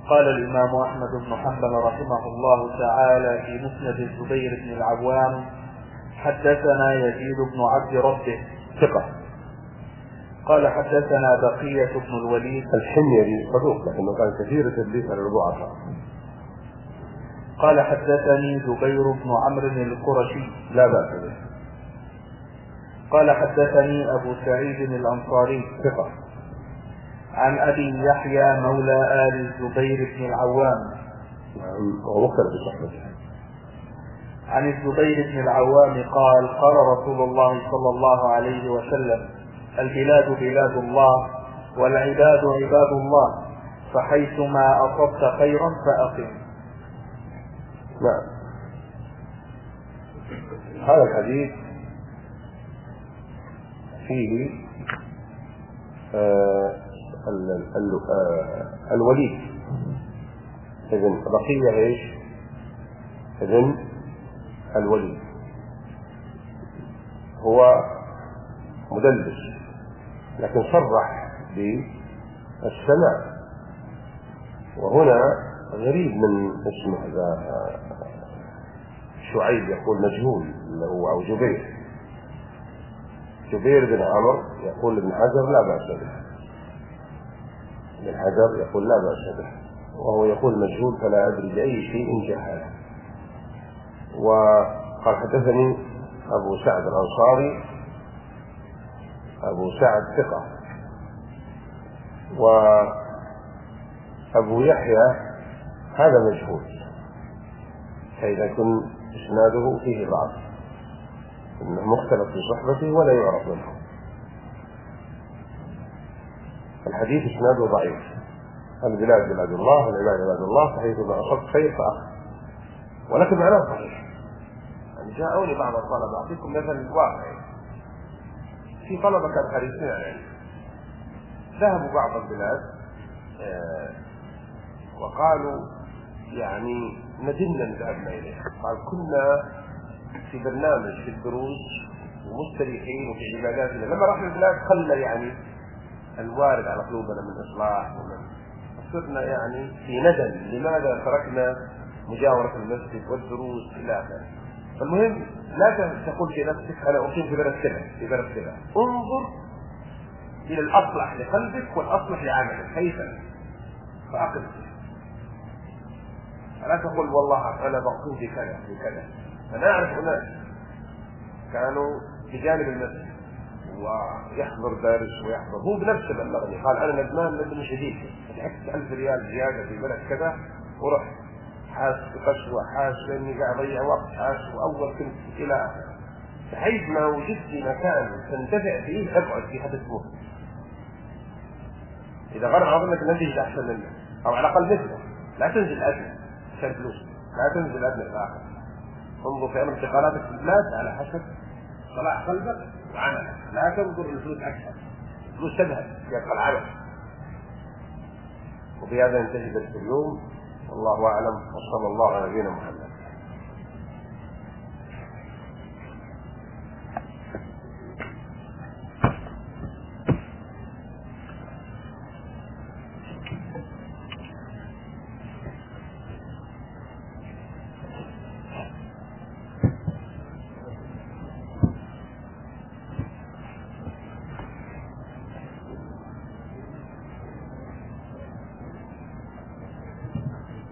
قال الإمام أحمد بن حنبل رحمه الله تعالى في مسند الزبير بن العوام: حدثنا يزيد بن عبد ربه ثقة. قال حدثنا بقية بن الوليد الحميري صدوق لكنه كان كثير التدليس على الضعفاء. قال حدثني زبير بن عمرو القرشي لا بأس به. قال حدثني أبو سعيد الأنصاري ثقة. عن أبي يحيى مولى آل الزبير بن العوام ومختلف بصحبته عن الزبير بن العوام قال: قال رسول الله صلى الله عليه وسلم: البلاد بلاد الله والعباد عباد الله، فحيثما أصبت خيرا فأقم. نعم. هذا الحديث فيه الوليد إذن بقية إيش؟ إذن الوليد هو مدلس لكن صرح بالسماع، وهنا غريب من اسمه هذا شعيب يقول مجهول أو جبير بن عمرو يقول ابن حجر لا بأس به، ابن حجر يقول لا بأس به، وهو يقول مجهول فلا أدري بأي شيء جهل. وقال حدثني أبو سعد الأنصاري أبو سعد ثقة، وأبو يحيى هذا مجهول، فإذا كن إسناده فيه ضعف إنه مختلف في صحبته ولا يعرف منه. الحديث إسناده ضعيف. البلاد بلاد الله والعباد عباد الله، فحيثما أصبت خير فأخذ، ولكن معناه صحيح. يعني جاءوني بعض الطلبة، أعطيكم مثل واقعي، في طلبة كانوا حريصين يعني ذهبوا بعض البلاد وقالوا يعني ندمنا ان ذهبنا اليه. قال كنا في برنامج في الدروس ومستريحين وفي عباداتنا، لما رحنا البلاد خلى يعني الوارد على قلوبنا من اصلاح صرنا يعني في ندم لماذا تركنا مجاورة المسجد والدروس الى اخره. فالمهم لا تقول في نفسك انا اقيم في بلد كذا، انظر الى الاصلح لقلبك والاصلح لعملك كيفا فاقم. لا تقول والله انا بقوم بكذا. انا اعرف اناس كانوا بجانب المسجد ويحضر درس ويحضر، هو بنفسه بلغني قال انا ندمان شديد، دفعت 1000 ريال زياده في بلد كذا ورحت حاس بقسوه، حاس اني قاعد اضيع وقت، حاس واول كنت الى اخره. بحيث ما وجدت مكان تنتفع فيه ابعد في هذا الاسبوع. اذا غير عظمك نتيجه احسن منه او على الاقل مثله، لا تنزل ادنى عشان فلوس، لا تنزل ادنى الاخر. انظر في امر انتقالاتك في البلاد على حسب صلاح قلبك وعملك، لا تنظر للفلوس اكثر، الفلوس تذهب يبقى العمل. وبهذا ينتهي درس اليوم، والله اعلم، وصلى الله على نبينا محمد.